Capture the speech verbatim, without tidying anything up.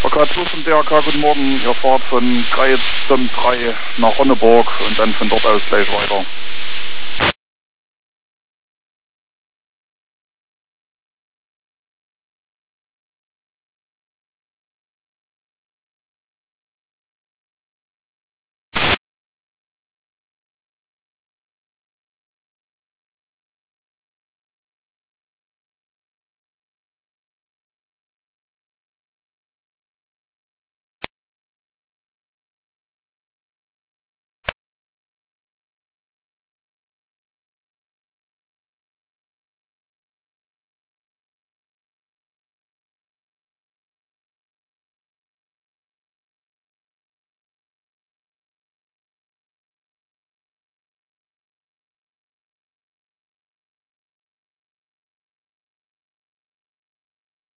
A K zwei vom D R K, guten Morgen. Ihr fahrt von Greiz zum drei nach Ronneburg und dann von dort aus gleich weiter.